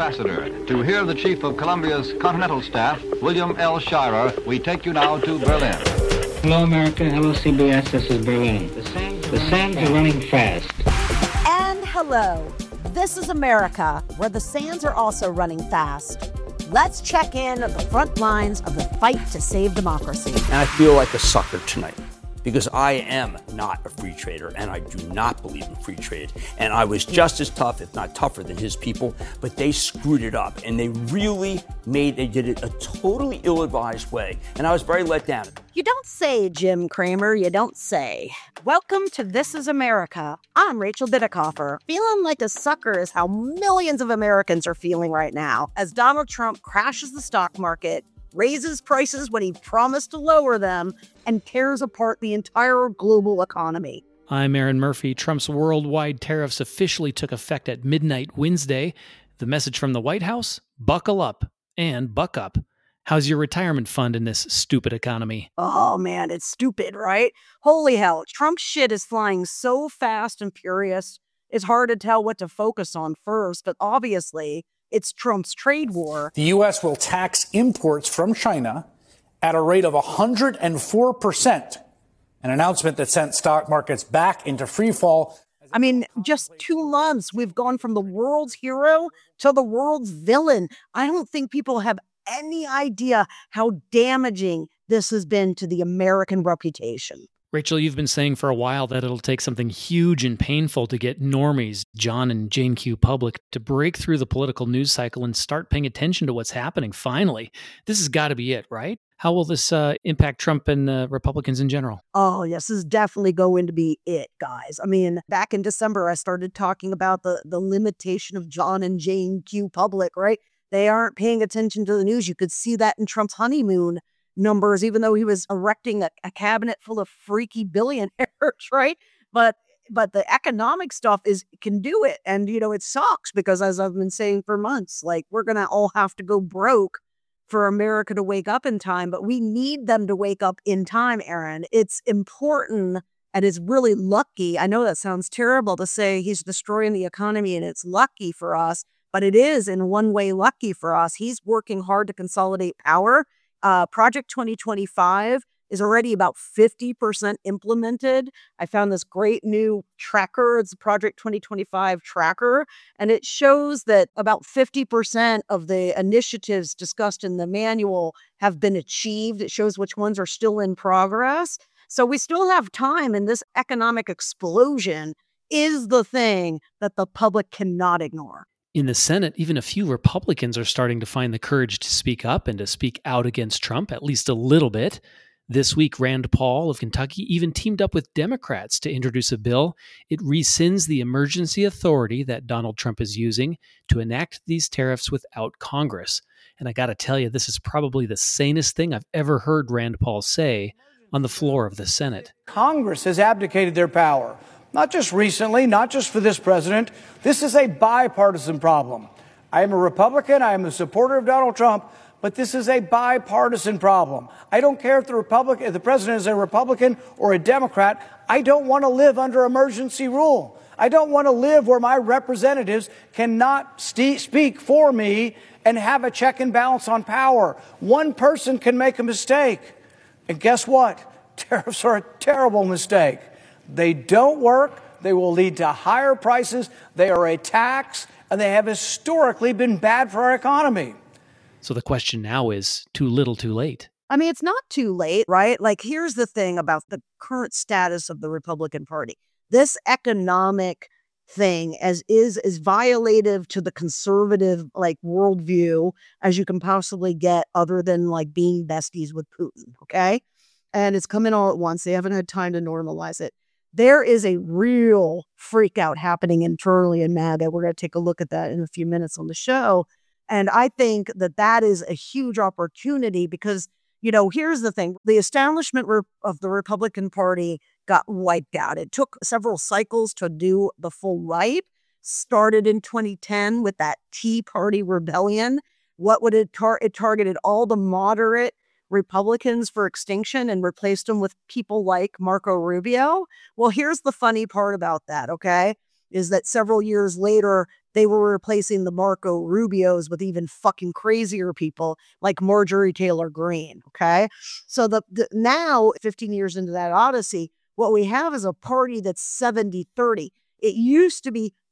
ambassador. To hear the chief of Colombia's Continental Staff, William L. Shirer, we take you now to Berlin. Hello, America. Hello, CBS. This is Berlin. The sands are running fast. And hello. This is America, where the sands are also running fast. Let's check in at the front lines of the fight to save democracy. And I feel like a sucker tonight because I am not a free trader and I do not believe in free trade. And I was just as tough, if not tougher than his people, but they screwed it up and they did it a totally ill-advised way. And I was very let down. You don't say, Jim Cramer, you don't say. Welcome to This is America. I'm Rachel Bidikofer. Feeling like a sucker is how millions of Americans are feeling right now as Donald Trump crashes the stock market, raises prices when he promised to lower them, and tears apart the entire global economy. I'm Aaron Murphy. Trump's worldwide tariffs officially took effect at midnight Wednesday. The message from the White House? Buckle up and buck up. How's your retirement fund in this stupid economy? Oh man, it's stupid, right? Holy hell, Trump's shit is flying so fast and furious, it's hard to tell what to focus on first, but obviously, it's Trump's trade war. The U.S. will tax imports from China at a rate of 104%, an announcement that sent stock markets back into free fall. I mean, just 2 months, we've gone from the world's hero to the world's villain. I don't think people have any idea how damaging this has been to the American reputation. Rachel, you've been saying for a while that it'll take something huge and painful to get normies, John and Jane Q. Public, to break through the political news cycle and start paying attention to what's happening, finally. This has got to be it, right? How will this impact Trump and Republicans in general? Oh, yes, this is definitely going to be it, guys. I mean, back in December, I started talking about the limitation of John and Jane Q. Public, right? They aren't paying attention to the news. You could see that in Trump's honeymoon numbers, even though he was erecting a cabinet full of freaky billionaires, right? But the economic stuff can do it. And, it sucks because, as I've been saying for months, like, we're going to all have to go broke for America to wake up in time. But we need them to wake up in time, Aaron. It's important and it's really lucky. I know that sounds terrible to say he's destroying the economy and it's lucky for us, but it is in one way lucky for us. He's working hard to consolidate power. Project 2025 is already about 50% implemented. I found this great new tracker. It's Project 2025 tracker, and it shows that about 50% of the initiatives discussed in the manual have been achieved. It shows which ones are still in progress. So we still have time, and this economic explosion is the thing that the public cannot ignore. In the Senate, even a few Republicans are starting to find the courage to speak up and to speak out against Trump, at least a little bit. This week, Rand Paul of Kentucky even teamed up with Democrats to introduce a bill. It rescinds the emergency authority that Donald Trump is using to enact these tariffs without Congress. And I got to tell you, this is probably the sanest thing I've ever heard Rand Paul say on the floor of the Senate. Congress has abdicated their power. Not just recently, not just for this president. This is a bipartisan problem. I am a Republican. I am a supporter of Donald Trump, but this is a bipartisan problem. I don't care if the president is a Republican or a Democrat. I don't want to live under emergency rule. I don't want to live where my representatives cannot speak for me and have a check and balance on power. One person can make a mistake. And guess what? Tariffs are a terrible mistake. They don't work. They will lead to higher prices. They are a tax, and they have historically been bad for our economy. So the question now is, too little, too late. I mean, it's not too late, right? Like, here's the thing about the current status of the Republican Party. This economic thing is violative to the conservative, worldview as you can possibly get, other than, being besties with Putin, okay? And it's coming all at once. They haven't had time to normalize it. There is a real freak out happening internally in MAGA. We're going to take a look at that in a few minutes on the show. And I think that is a huge opportunity because, here's the thing. The establishment of the Republican Party got wiped out. It took several cycles to do the full wipe. Started in 2010 with that Tea Party rebellion. What would it it targeted all the moderate Republicans for extinction and replaced them with people like Marco Rubio. Well, here's the funny part about that, okay? is that several years later, they were replacing the Marco Rubios with even fucking crazier people like Marjorie Taylor Greene, okay? So now, 15 years into that odyssey, what we have is a party that's 70-30. It used to be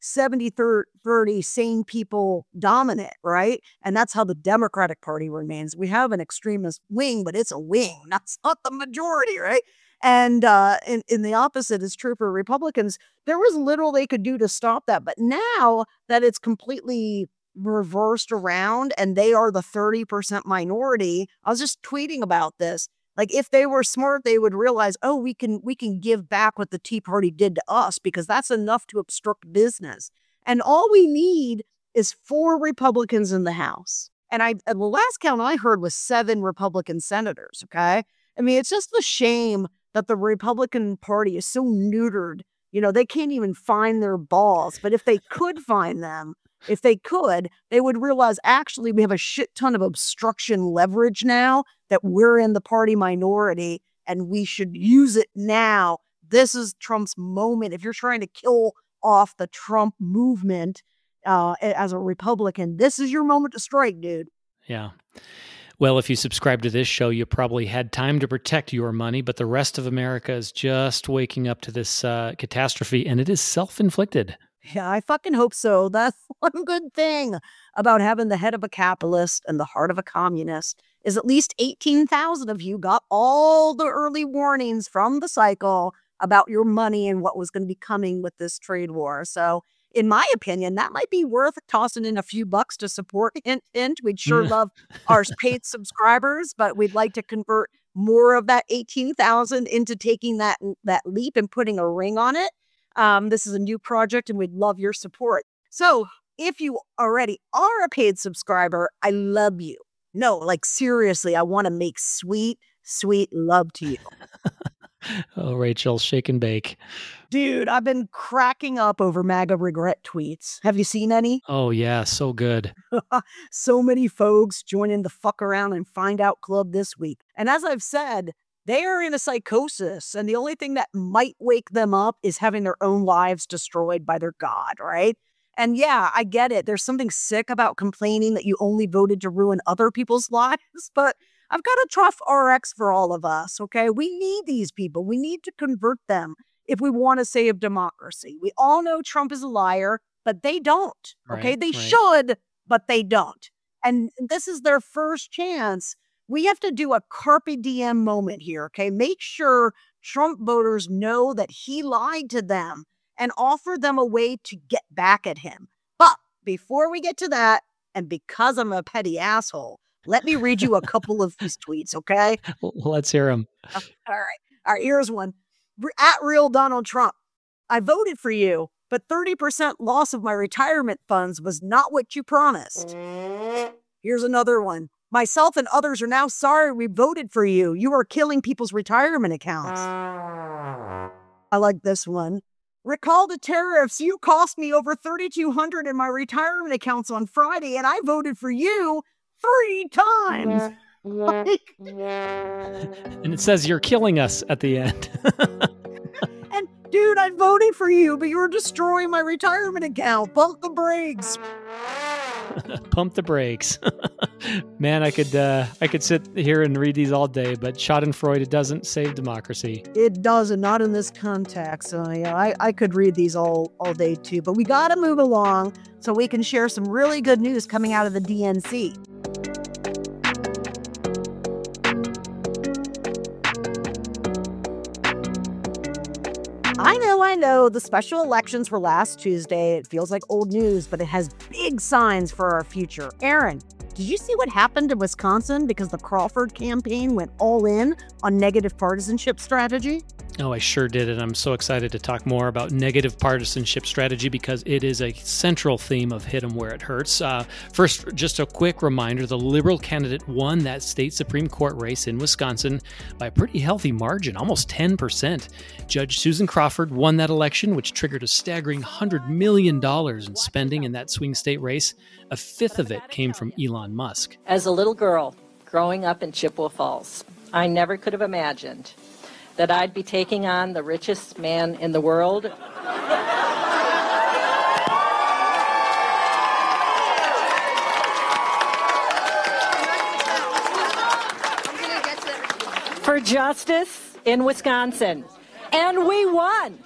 70-30 sane people dominant, right? And that's how the Democratic Party remains. We have an extremist wing, but it's a wing. That's not the majority, right? And in the opposite is true for Republicans. There was little they could do to stop that. But now that it's completely reversed around and they are the 30% minority, I was just tweeting about this. Like, if they were smart, they would realize, oh, we can give back what the Tea Party did to us, because that's enough to obstruct business. And all we need is 4 Republicans in the House. And the last count I heard was 7 Republican senators, okay? I mean, it's just a shame that the Republican Party is so neutered. You know, they can't even find their balls. But if they could find them, they would realize, actually, we have a shit ton of obstruction leverage now that we're in the party minority, and we should use it now. This is Trump's moment. If you're trying to kill off the Trump movement as a Republican, this is your moment to strike, dude. Yeah. Well, if you subscribe to this show, you probably had time to protect your money, but the rest of America is just waking up to this catastrophe, and it is self-inflicted. Yeah, I fucking hope so. That's one good thing about having the head of a capitalist and the heart of a communist is at least 18,000 of you got all the early warnings from the cycle about your money and what was going to be coming with this trade war. So, in my opinion, that might be worth tossing in a few bucks to support Hint. We'd sure love our paid subscribers, but we'd like to convert more of that 18,000 into taking that leap and putting a ring on it. This is a new project and we'd love your support. So if you already are a paid subscriber, I love you. No, like seriously, I want to make sweet, sweet love to you. Oh, Rachel, shake and bake. Dude, I've been cracking up over MAGA regret tweets. Have you seen any? Oh, yeah, so good. So many folks joining the fuck around and find out club this week. And as I've said, they are in a psychosis, and the only thing that might wake them up is having their own lives destroyed by their God, right? And yeah, I get it. There's something sick about complaining that you only voted to ruin other people's lives, but I've got a tough RX for all of us, okay? We need these people. We need to convert them if we want to save democracy. We all know Trump is a liar, but they don't, okay? They should, but they don't. And this is their first chance. We have to do a carpe diem moment here, okay? Make sure Trump voters know that he lied to them and offer them a way to get back at him. But before we get to that, and because I'm a petty asshole, let me read you a couple of these tweets, okay? Let's hear them. All right, here's one. At Real Donald Trump, I voted for you, but 30% loss of my retirement funds was not what you promised. Here's another one. Myself and others are now sorry we voted for you. You are killing people's retirement accounts. I like this one. Recall the tariffs. You cost me over $3,200 in my retirement accounts on Friday, and I voted for you 3 times. And it says you're killing us at the end. And dude, I voted for you, but you're destroying my retirement account. Pump the brakes. Pump the brakes. Man, I could sit here and read these all day, but Schadenfreude, it doesn't save democracy. It doesn't, not in this context. So yeah, I could read these all day too, but we got to move along so we can share some really good news coming out of the DNC. I know. The special elections were last Tuesday. It feels like old news, but it has big signs for our future. Aaron, did you see what happened in Wisconsin because the Crawford campaign went all in on negative partisanship strategy? Oh, I sure did. And I'm so excited to talk more about negative partisanship strategy because it is a central theme of Hit 'em Where It Hurts. First, just a quick reminder, the Liberal candidate won that state Supreme Court race in Wisconsin by a pretty healthy margin, almost 10%. Judge Susan Crawford won that election, which triggered a staggering $100 million in spending in that swing state race. A fifth of it came from Elon Musk. As a little girl growing up in Chippewa Falls, I never could have imagined that I'd be taking on the richest man in the world justice in Wisconsin. And we won.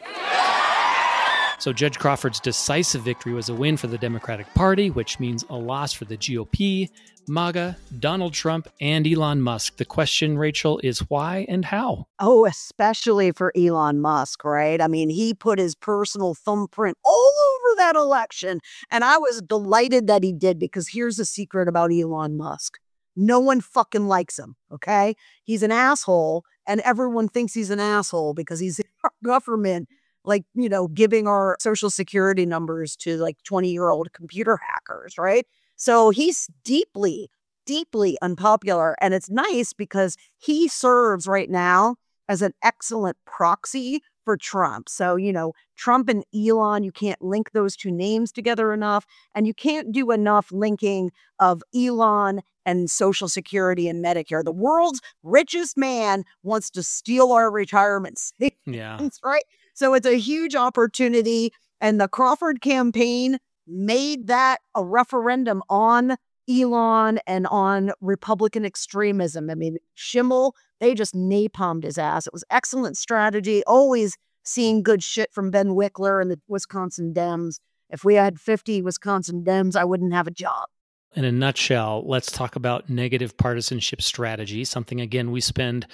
So Judge Crawford's decisive victory was a win for the Democratic Party, which means a loss for the GOP, MAGA, Donald Trump, and Elon Musk. The question, Rachel, is why and how? Oh, especially for Elon Musk, right? I mean, he put his personal thumbprint all over that election. And I was delighted that he did, because here's the secret about Elon Musk. No one fucking likes him, okay? He's an asshole, and everyone thinks he's an asshole because he's in our government, like, you know, giving our social security numbers to like 20-year-old computer hackers, right? So he's deeply, deeply unpopular. And it's nice because he serves right now as an excellent proxy for Trump. So, you know, Trump and Elon, you can't link those two names together enough. And you can't do enough linking of Elon and Social Security and Medicare. The world's richest man wants to steal our retirement savings, Yeah. right? So it's a huge opportunity. And the Crawford campaign made that a referendum on Elon and on Republican extremism. I mean, Schimmel, they just napalmed his ass. It was excellent strategy, always seeing good shit from Ben Wickler and the Wisconsin Dems. If we had 50 Wisconsin Dems, I wouldn't have a job. In a nutshell, let's talk about negative partisanship strategy, something, again, we spend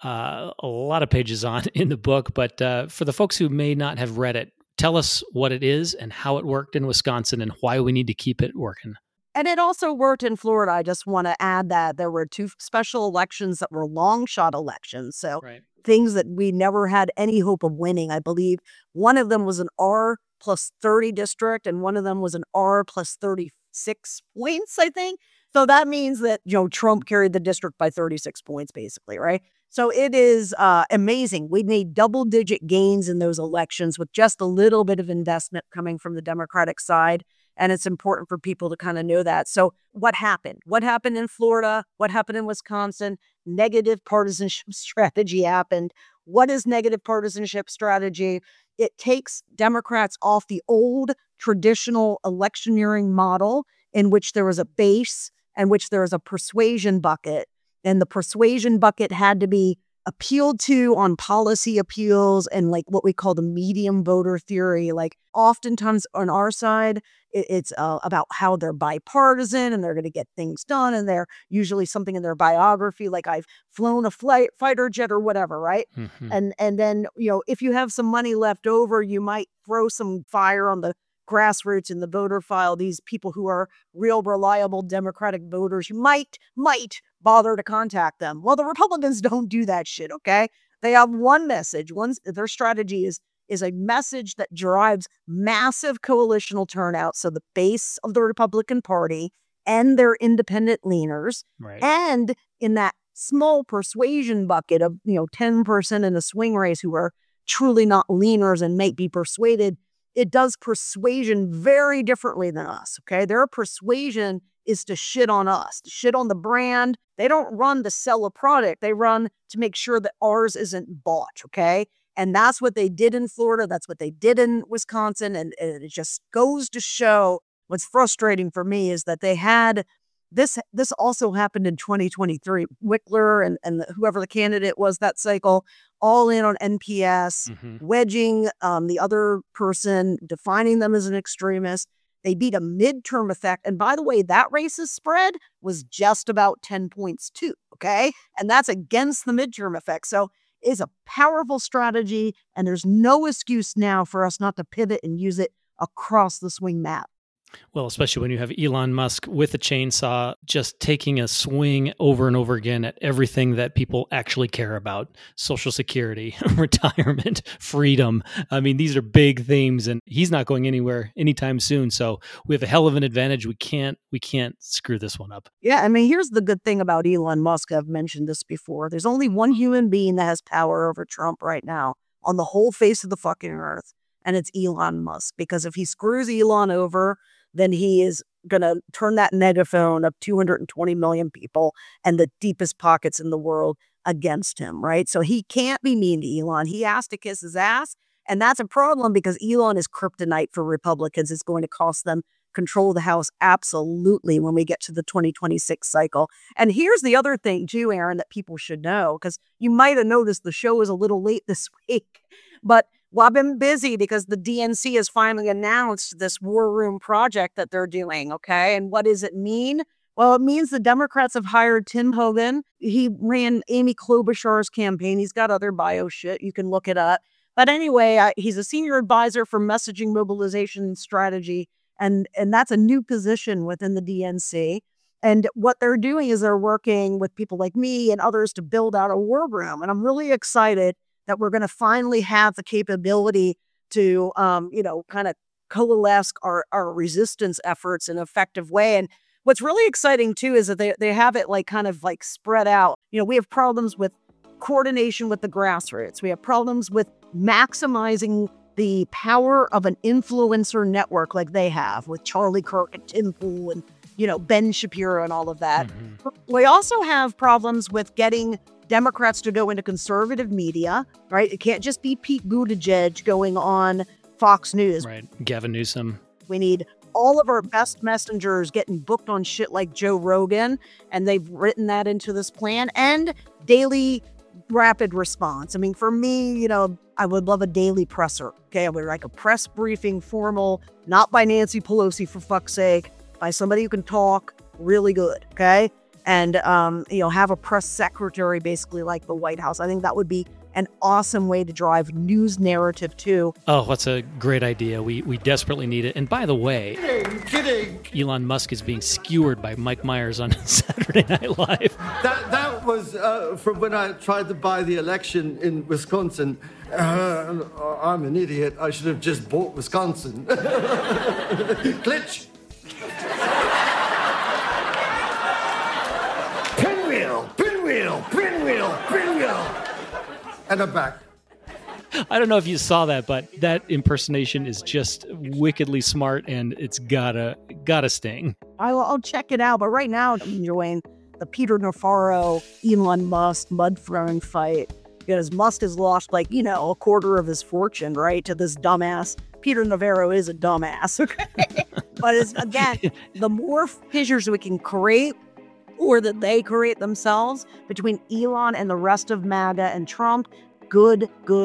a lot of pages on in the book. But for the folks who may not have read it, tell us what it is and how it worked in Wisconsin and why we need to keep it working. And it also worked in Florida. I just want to add that there were two special elections that were long shot elections. So things that we never had any hope of winning, I believe. One of them was an R plus 30 district, and one of them was an R plus 36 points, I think. So that means that, you know, Trump carried the district by 36 points, basically, right? So it is amazing. We made double-digit gains in those elections with just a little bit of investment coming from the Democratic side. And it's important for people to kind of know that. So what happened? What happened in Florida? What happened in Wisconsin? Negative partisanship strategy happened. What is negative partisanship strategy? It takes Democrats off the old traditional electioneering model in which there was a base and which there was a persuasion bucket. And the persuasion bucket had to be appealed to on policy appeals and like what we call the medium voter theory. Like oftentimes on our side, it's about how they're bipartisan and they're going to get things done. And they're usually something in their biography, like I've flown a fighter jet or whatever, right? Mm-hmm. And then, you know, if you have some money left over, you might throw some fire on the grassroots in the voter file. These people who are real reliable Democratic voters, you might bother to contact them. Well, the Republicans don't do that shit, okay? They have one message. Their strategy is a message that drives massive coalitional turnout. So the base of the Republican Party and their independent leaners. Right. And in that small persuasion bucket of, you know, 10% in a swing race who are truly not leaners and might be persuaded, it does persuasion very differently than us, okay? Their persuasion is to shit on us, to shit on the brand. They don't run to sell a product. They run to make sure that ours isn't bought, okay? And that's what they did in Florida. That's what they did in Wisconsin. And it just goes to show what's frustrating for me is that they had this also happened in 2023. Wickler and whoever the candidate was that cycle, all in on NPS, wedging the other person, defining them as an extremist. They beat a midterm effect. And by the way, that racist spread was just about 10 points too, okay? And that's against the midterm effect. So it's a powerful strategy, and there's no excuse now for us not to pivot and use it across the swing map. Well, especially when you have Elon Musk with a chainsaw just taking a swing over and over again at everything that people actually care about: Social Security, retirement, freedom. I mean, these are big themes, and he's not going anywhere anytime soon. So we have a hell of an advantage. We can't screw this one up. Yeah, I mean, here's the good thing about Elon Musk. I've mentioned this before. There's only one human being that has power over Trump right now on the whole face of the fucking earth, and it's Elon Musk. Because if he screws Elon over, then he is going to turn that megaphone of 220 million people and the deepest pockets in the world against him, right? So he can't be mean to Elon. He has to kiss his ass. And that's a problem because Elon is kryptonite for Republicans. It's going to cost them control the House absolutely when we get to the 2026 cycle. And here's the other thing too, Aaron, that people should know, because you might have noticed the show is a little late this week, but well, I've been busy because the DNC has finally announced this war room project that they're doing, okay? And what does it mean? Well, it means the Democrats have hired Tim Hogan. He ran Amy Klobuchar's campaign. He's got other bio shit. You can look it up. But anyway, he's a senior advisor for messaging, mobilization, and strategy. And that's a new position within the DNC. And what they're doing is they're working with people like me and others to build out a war room. And I'm really excited that we're going to finally have the capability to, kind of coalesce our resistance efforts in an effective way. And what's really exciting, too, is that they have it kind of spread out. We have problems with coordination with the grassroots. We have problems with maximizing the power of an influencer network like they have with Charlie Kirk and Tim Pool and, Ben Shapiro and all of that. Mm-hmm. We also have problems with getting Democrats to go into conservative media, right? It can't just be Pete Buttigieg going on Fox News. Right. Gavin Newsom. We need all of our best messengers getting booked on shit like Joe Rogan, and they've written that into this plan, and daily rapid response. I mean, for me, I would love a daily presser. Okay. I would like a press briefing, formal, not by Nancy Pelosi, for fuck's sake, by somebody who can talk really good. Okay. And, have a press secretary, basically like the White House. I think that would be an awesome way to drive news narrative too. Oh, what's a great idea. We desperately need it. And by the way, kidding. Elon Musk is being skewered by Mike Myers on Saturday Night Live. That was from when I tried to buy the election in Wisconsin. I'm an idiot. I should have just bought Wisconsin. Glitch. Pinwheel. And I'm back. I don't know if you saw that, but that impersonation is just wickedly smart, and it's gotta sting. I'll check it out, but right now I'm enjoying the Peter Navarro, Elon Musk mud throwing fight, because Musk has lost a quarter of his fortune, right, to this dumbass. Peter Navarro is a dumbass, okay? But again, the more fissures we can create, or that they create themselves between Elon and the rest of MAGA and Trump, good.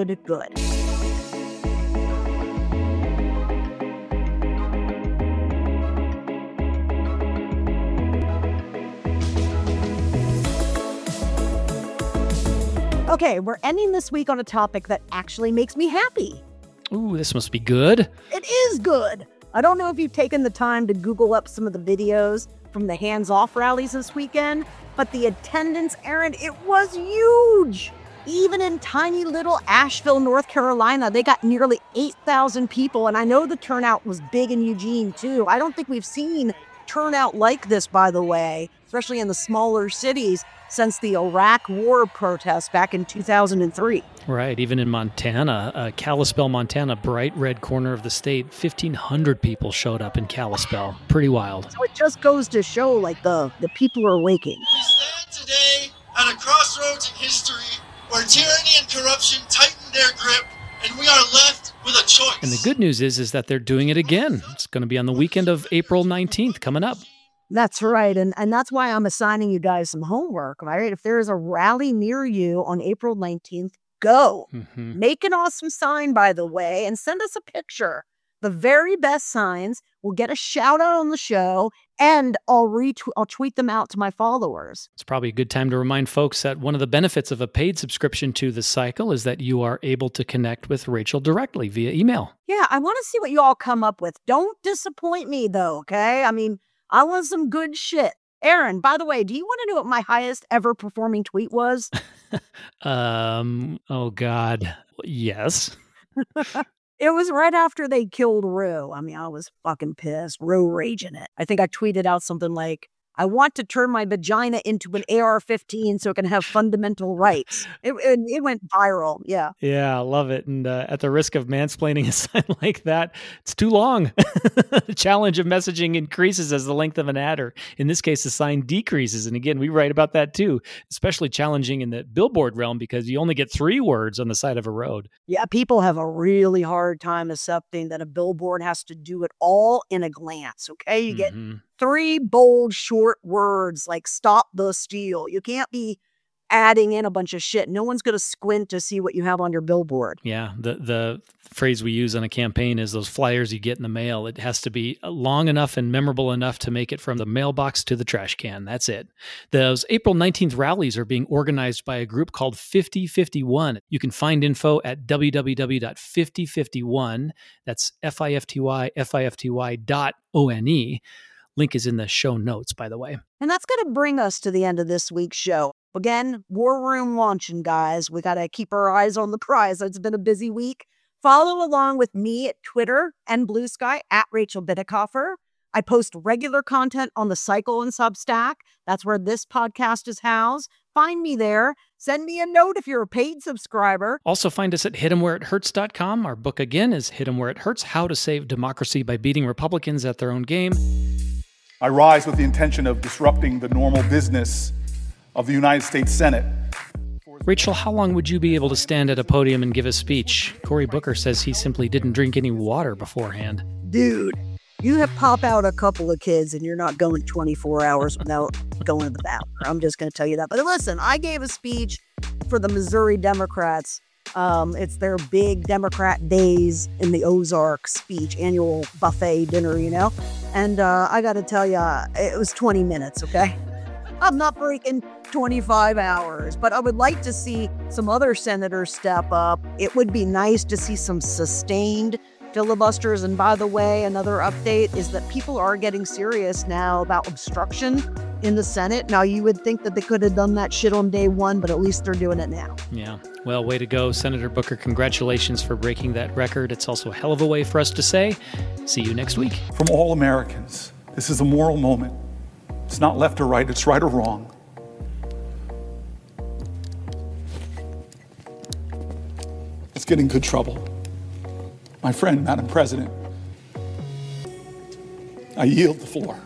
Okay, we're ending this week on a topic that actually makes me happy. Ooh, this must be good. It is good. I don't know if you've taken the time to Google up some of the videos from the hands-off rallies this weekend, but the attendance, Aaron, it was huge. Even in tiny little Asheville, North Carolina, they got nearly 8,000 people, and I know the turnout was big in Eugene, too. I don't think we've seen turnout like this, by the way, especially in the smaller cities, since the Iraq War protests back in 2003. Right, even in Montana, Kalispell, Montana, bright red corner of the state, 1,500 people showed up in Kalispell. Pretty wild. So it just goes to show, the people are waking. We stand today at a crossroads in history where tyranny and corruption tighten their grip, and we are left with a choice. And the good news is that they're doing it again. It's going to be on the weekend of April 19th coming up. That's right. And that's why I'm assigning you guys some homework, right? If there is a rally near you on April 19th, go. Mm-hmm. Make an awesome sign, by the way, and send us a picture. The very best signs will get a shout out on the show, and I'll tweet them out to my followers. It's probably a good time to remind folks that one of the benefits of a paid subscription to The Cycle is that you are able to connect with Rachel directly via email. Yeah, I want to see what you all come up with. Don't disappoint me, though, okay? I mean, I want some good shit. Aaron, by the way, do you want to know what my highest ever performing tweet was? Oh, God. Yes. It was right after they killed Roe. I mean, I was fucking pissed. Roe raging it. I think I tweeted out something like, I want to turn my vagina into an AR-15 so it can have fundamental rights. It went viral. Yeah. Yeah, I love it. And at the risk of mansplaining a sign like that, it's too long. The challenge of messaging increases as the length of an ad, or in this case, the sign decreases. And again, we write about that too, especially challenging in the billboard realm because you only get 3 words on the side of a road. Yeah, people have a really hard time accepting that a billboard has to do it all in a glance, okay? You get 3 bold, short words like "stop the steal." You can't be adding in a bunch of shit. No one's going to squint to see what you have on your billboard. Yeah, the phrase we use on a campaign is those flyers you get in the mail. It has to be long enough and memorable enough to make it from the mailbox to the trash can. That's it. Those April 19th rallies are being organized by a group called 5051. You can find info at www.5051. That's FIFTY.ONE. Link is in the show notes, by the way. And that's going to bring us to the end of this week's show. Again, War Room launching, guys. We got to keep our eyes on the prize. It's been a busy week. Follow along with me at Twitter and Blue Sky at Rachel Bitecofer. I post regular content on The Cycle and Substack. That's where this podcast is housed. Find me there. Send me a note if you're a paid subscriber. Also find us at hitemwhereithurts.com. Our book again is Hit 'em Where It Hurts, How to Save Democracy by Beating Republicans at Their Own Game. I rise with the intention of disrupting the normal business of the United States Senate. Rachel, how long would you be able to stand at a podium and give a speech? Cory Booker says he simply didn't drink any water beforehand. Dude, you have pop out a couple of kids and you're not going 24 hours without going to the bathroom. I'm just going to tell you that. But listen, I gave a speech for the Missouri Democrats. It's their big Democrat Days in the Ozarks speech, annual buffet dinner, you know? And I got to tell you, it was 20 minutes, okay? I'm not breaking 25 hours, but I would like to see some other senators step up. It would be nice to see some sustained filibusters. And by the way, another update is that people are getting serious now about obstruction in the Senate. Now, you would think that they could have done that shit on day one, but at least they're doing it now. Yeah. Well, way to go, Senator Booker. Congratulations for breaking that record. It's also a hell of a way for us to say, see you next week. From all Americans, this is a moral moment. It's not left or right, it's right or wrong. Let's get in good trouble. My friend, Madam President, I yield the floor.